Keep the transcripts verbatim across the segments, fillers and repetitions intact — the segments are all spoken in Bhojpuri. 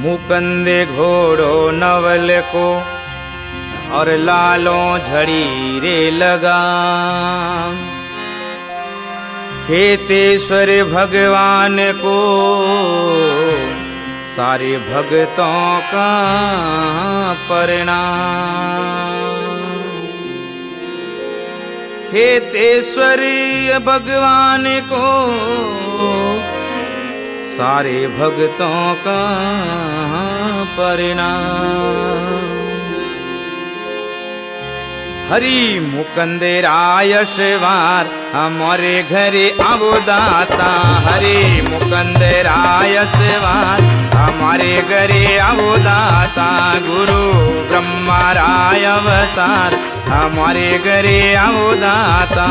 मुकंदे घोड़ो नवल को और लालों झड़ी रे लगा। खेतेश्वर भगवान को सारे भक्तों का प्रणाम। खेतेश्वर भगवान को सारे भक्तों का प्रणाम। हरि मुकंदराय शिवार हमारे घरे आवो दाता। हरि मुकंदराय शिवार हमारे घरे आवो दाता। गुरु ब्रह्मा राय अवतार हमारे घरे आवो दाता।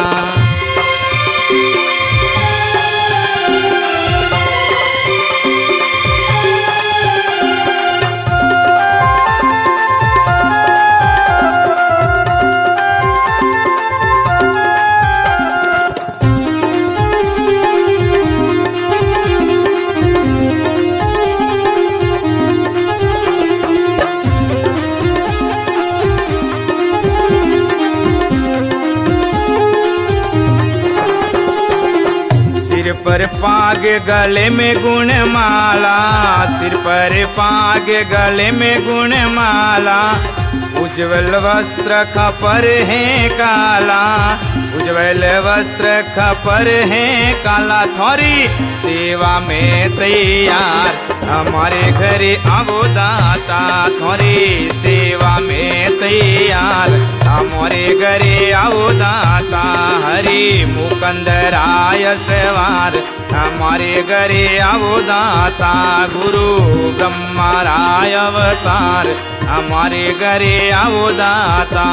पर पाग गले में गुण माला। सिर पर पाग गले में गुण माला। उज्जवल वस्त्र खपर है काला। उज्जवल वस्त्र खपर है काला। थोड़ी सेवा में तैयार हमारे घरे आवो दाता। थोड़ी सेवा में तैयार हमारे घरे आवो दाता। हरि मुकंदराय शिवार हमारे घरे आवो दाता। गुरु ब्रह्मा राय अवतार हमारे घरे आवो दाता।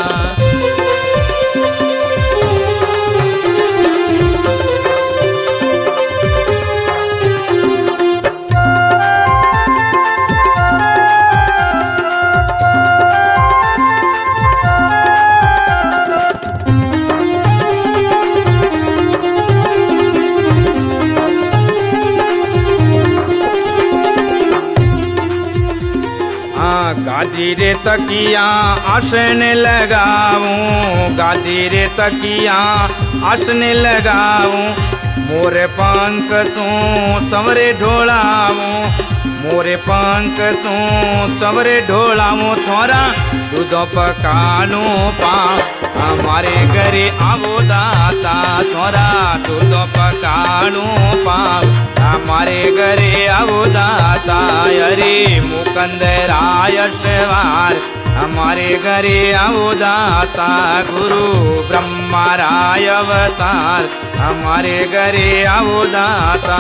गादी रे तकिया आसन लगाऊं। गादी रे तकिया आसन लगाऊं। मोरे पंख सो सवरे ढोलाऊं। मोरे पंख सो सवरे ढोलाऊं। थोड़ा दूध पकानो पा हमारे घरे आवो दाता। थोड़ा दूध पकानो पा हमारे घरे आवो दाता। अरे मुकंदराय शिवार हमारे घरे आवो दाता। गुरु ब्रह्मा राय अवतार हमारे घरे आवो दाता।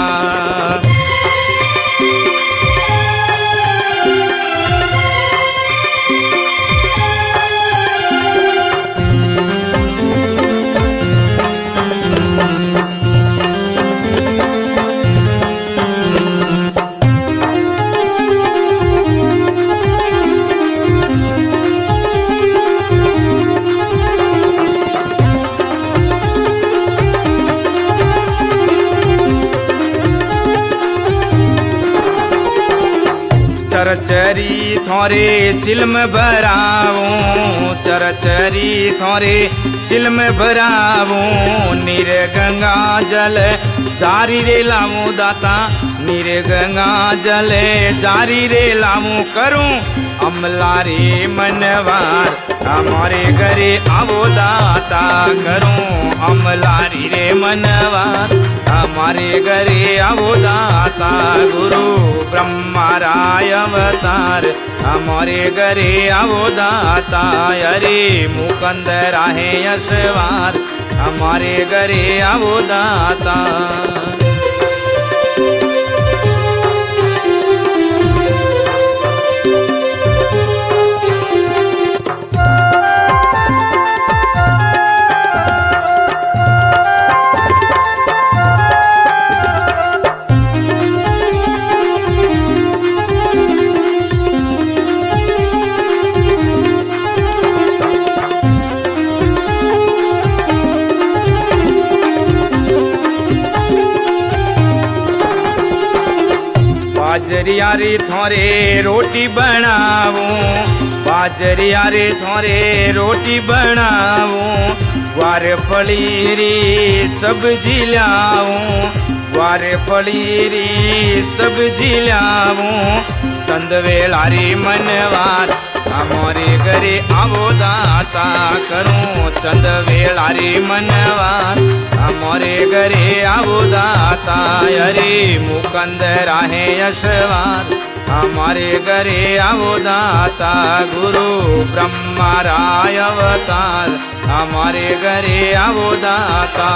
चरचरी थोरे चिल्म भराऊं। चरचरी थोरे चिल्म भराऊं। नीर गंगा जल जारी रे लाऊं दाता। नीर गंगा जल जारी रे लाऊं। करूं अमला रे मनवार हमारे घरे आवो दाता। करूं अमलारी रे मनवार हमारे घरे आवो दाता। गुरु ब्रह्मा राय अवतार हमारे घरे आवो दाता। अरे मुकंदरा है यशवार हमारे घरे आवो दाता। बाजरिया रे थोरे रोटी बनाऊं, बाजरिया रे थोरे रोटी बनाऊं, ग्वार फली री सब्जी लाऊं, ग्वार फली री सब्जी लाऊं, चंद वेलारी मनवार हमारे घरे आवो दाता करूं, चंद वेलारी मनवार हमारे घरे आवो दाता, अरे मुकंद राहे यशवार हमारे घरे आवो दाता, गुरु ब्रह्मा राय अवतार हमारे घरे आवो दाता।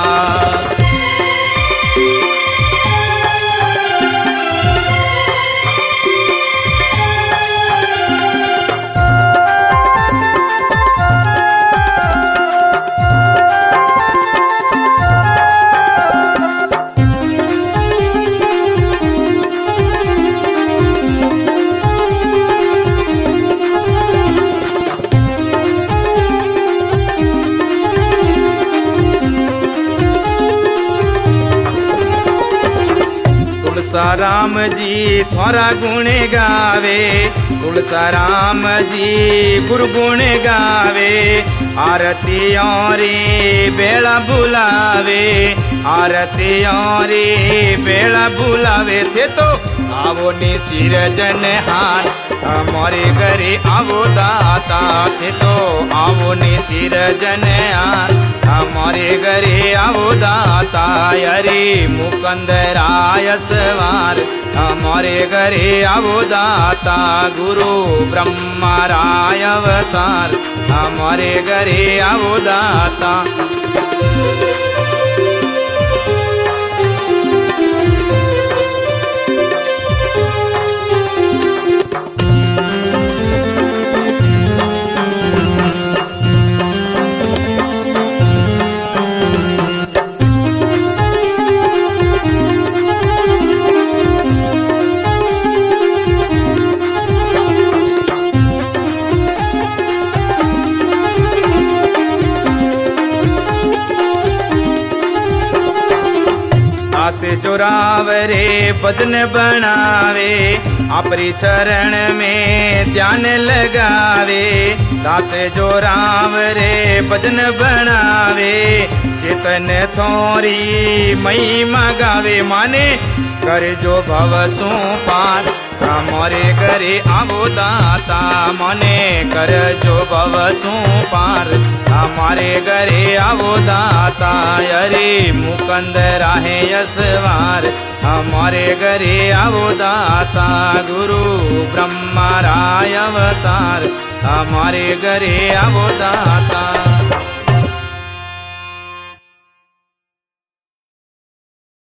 तुलसा राम जी थोरा गुण गावे, तुलसा राम जी गुरु गुण गावे, आरती रे बेला बुलावे, आरती रे बेला बुलावे, थे तो आवो ने सिरजन हार हमारे घरे आवो दाता, थे तो आवो ने सिरजन हार हमारे घरे आवो दाता, अरे मुकंद राय सवार हमारे घरे आवो दाता, गुरु ब्रह्मा राय अवतार हमारे घरे आवो दाता। से जोरावरे भजन बनावे, आपरी चरण में ध्यान लगावे, दासे जोरावरे भजन बनावे, चेतन थोरी महिमा गावे, माने कर जो भव सु पार हमारे घरे आवो दाता, मने कर जो भव सु पार हमारे घरे आवो दाता, अरे मुकंद राहे यशवार हमारे घरे आवो दाता, गुरु ब्रह्मा राय अवतार हमारे घरे आवो दाता।